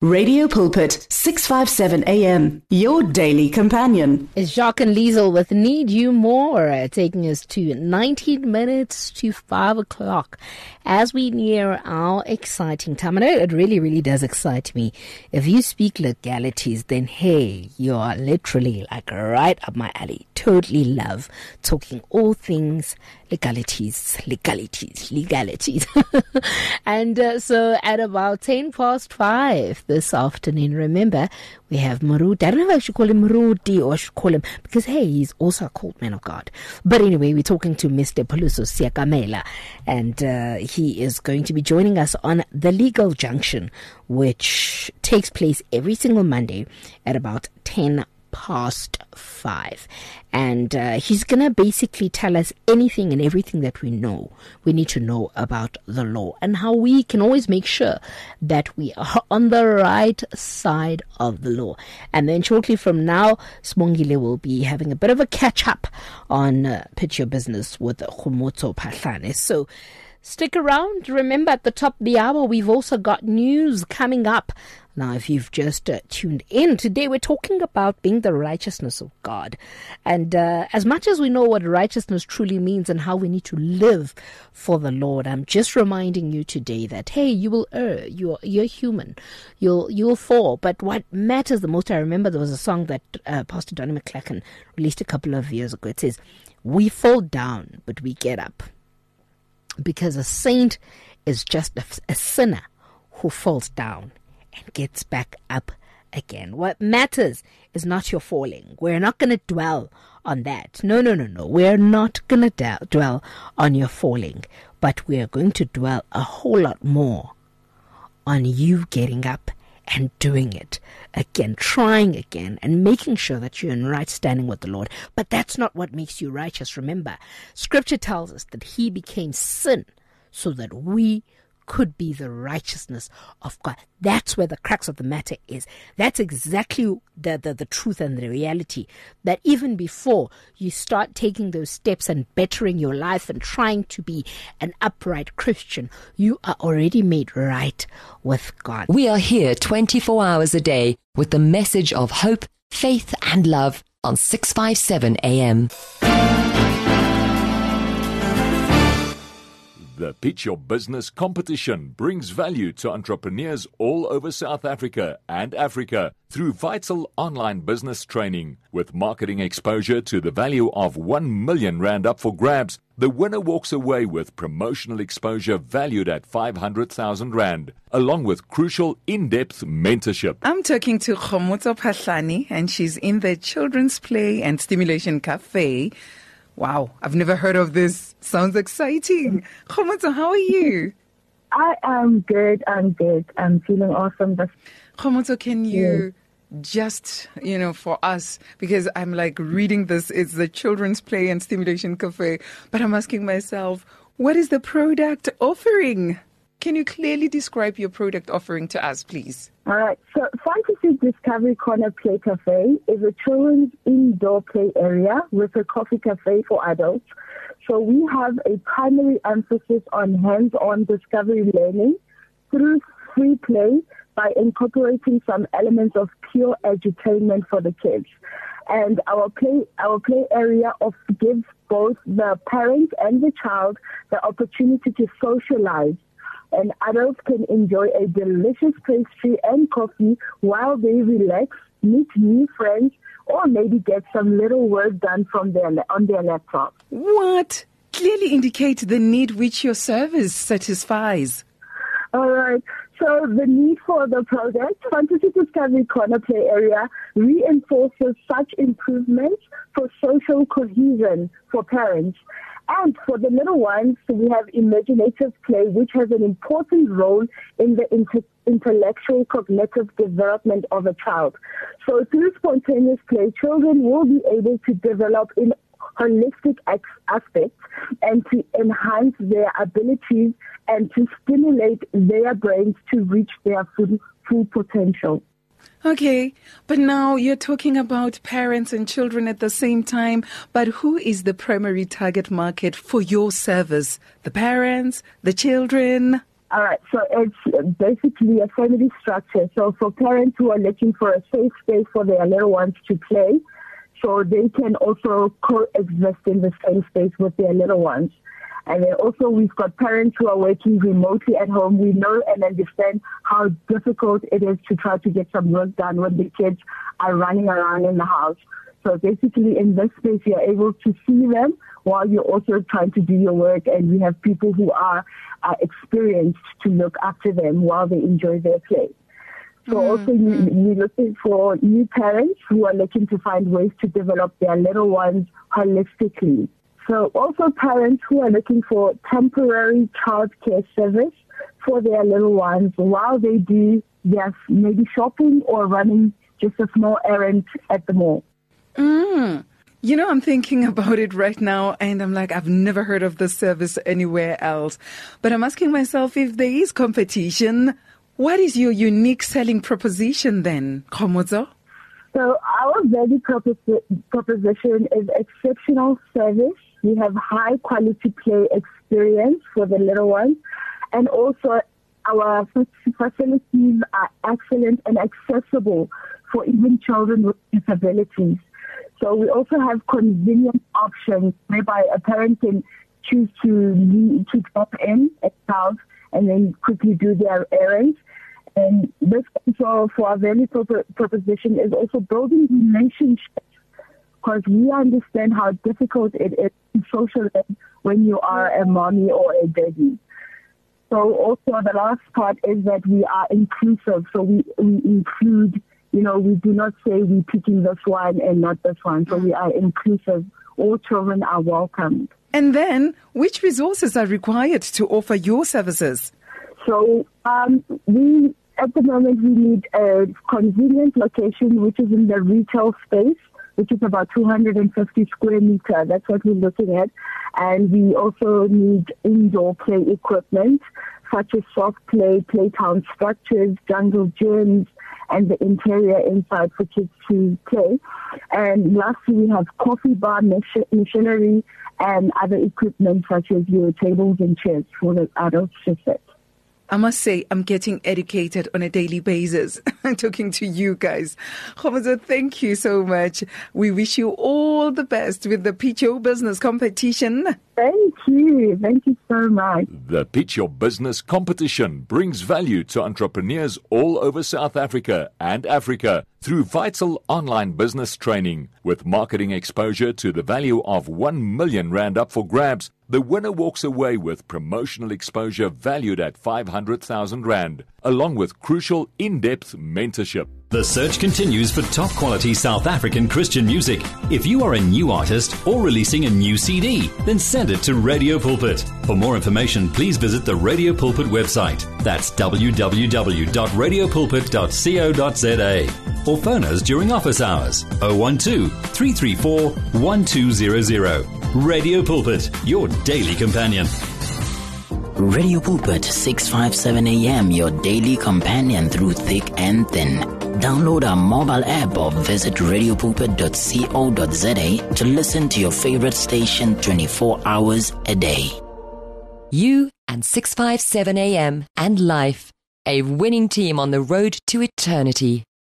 Radio Pulpit, 657 AM, your daily companion. It's Jacques and Liesel with Need You More, taking us to 19 minutes to 5 o'clock as we near our exciting time. I know it really does excite me. If you speak legalities, then hey, you are literally like right up my alley. Totally love talking all things legalities. And so at about 10 past 5 this afternoon, remember, we have Marudi. I don't know if I should call him Marudi or I should call him, because hey, he's also a called man of God. But anyway, we're talking to Mr. Puluso Siakamela, and he is going to be joining us on The Legal Junction, which takes place every single Monday at about 10 past 5, and he's gonna basically tell us anything and everything that we need to know about the law and how we can always make sure that we are on the right side of the law. And then shortly from now, Smongile will be having a bit of a catch up on Pitch Your Business with Khomotso Phahlane. So stick around. Remember, at the top of the hour, we've also got news coming up. Now, if you've just tuned in, today we're talking about being the righteousness of God. And as much as we know what righteousness truly means and how we need to live for the Lord, I'm just reminding you today that, hey, you will err. You're human. You'll fall. But what matters the most, I remember there was a song that Pastor Donnie McClacken released a couple of years ago. It says, "We fall down, but we get up." Because a saint is just a sinner who falls down and gets back up again. What matters is not your falling. We're not going to dwell on that. No. We're not going to dwell on your falling. But we're going to dwell a whole lot more on you getting up and doing it again, trying again, and making sure that you're in right standing with the Lord. But that's not what makes you righteous. Remember, Scripture tells us that He became sin so that we could be the righteousness of God. That's where the crux of the matter is. That's exactly the truth and the reality, that even before you start taking those steps and bettering your life and trying to be an upright Christian, you are already made right with God. We are here 24 hours a day with the message of hope, faith and love on 657 AM. The Pitch Your Business competition brings value to entrepreneurs all over South Africa and Africa through vital online business training. With marketing exposure to the value of 1 million rand up for grabs, the winner walks away with promotional exposure valued at 500,000 rand, along with crucial in-depth mentorship. I'm talking to Khomotso Phahlane, and she's in the Children's Play and Stimulation Cafe. Wow, I've never heard of this. Sounds exciting. Khomotso, how are you? I am good. I'm feeling awesome. Khomotso, can you just, for us, because I'm like reading this, it's the Children's Play and Stimulation Cafe, but I'm asking myself, what is the product offering? Can you clearly describe your product offering to us, please? All right. So Fantasy Discovery Corner Play Cafe is a children's indoor play area with a coffee cafe for adults. So we have a primary emphasis on hands-on discovery learning through free play by incorporating some elements of pure edutainment for the kids. And our play area gives both the parent and the child the opportunity to socialize. And adults can enjoy a delicious pastry and coffee while they relax, meet new friends, or maybe get some little work done on their laptop. What? Clearly indicate the need which your service satisfies. All right. So the need for the product, Fantasy Discovery Corner Play Area, reinforces such improvements for social cohesion for parents. And for the little ones, we have imaginative play, which has an important role in the intellectual cognitive development of a child. So through spontaneous play, children will be able to develop in holistic aspects and to enhance their abilities and to stimulate their brains to reach their full potential. Okay, but now you're talking about parents and children at the same time, but who is the primary target market for your service? The parents, the children? All right, so it's basically a family structure. So for parents who are looking for a safe space for their little ones to play, so they can also coexist in the same space with their little ones. And then also we've got parents who are working remotely at home. We know and understand how difficult it is to try to get some work done when the kids are running around in the house. So basically in this space, you're able to see them while you're also trying to do your work. And we have people who are experienced to look after them while they enjoy their play. So also we're looking for new parents who are looking to find ways to develop their little ones holistically. So also parents who are looking for temporary childcare service for their little ones while they do their maybe shopping or running just a small errand at the mall. You know, I'm thinking about it right now, and I'm like, I've never heard of this service anywhere else. But I'm asking myself, if there is competition, what is your unique selling proposition then, Khomozo? So our value proposition is exceptional service. We have high quality play experience for the little ones, and also our facilities are excellent and accessible for even children with disabilities. So we also have convenient options whereby a parent can choose to drop in at house and then quickly do their errands. And this also for our value proposition is also building relationships, because we understand how difficult it is to socialize when you are a mommy or a daddy. So also the last part is that we are inclusive. So we include, you know, we do not say we're picking this one and not this one. So we are inclusive. All children are welcomed. And then, which resources are required to offer your services? So at the moment, we need a convenient location, which is in the retail space, which is about 250 square meters. That's what we're looking at. And we also need indoor play equipment, such as soft play, playtown structures, jungle gyms, and the interior inside for kids to play. And lastly, we have coffee bar machinery and other equipment such as your tables and chairs for the adults to sit. I must say, I'm getting educated on a daily basis. I'm talking to you guys. Khomozo, thank you so much. We wish you all the best with the Pitch Your Business competition. Thank you. Thank you so much. The Pitch Your Business competition brings value to entrepreneurs all over South Africa and Africa through vital online business training. With marketing exposure to the value of 1 million rand up for grabs, the winner walks away with promotional exposure valued at 500,000 rand, along with crucial in-depth mentorship. The search continues for top quality South African Christian music. If you are a new artist or releasing a new CD, then send it to Radio Pulpit. For more information, please visit the Radio Pulpit website. That's www.radiopulpit.co.za. Or phone us during office hours 012 334 1200. Radio Pulpit, your daily companion. Radio Pulpit 657 AM, your daily companion through thick and thin. Download our mobile app or visit radiopulpit.co.za to listen to your favorite station 24 hours a day. You and 657 AM and life, a winning team on the road to eternity.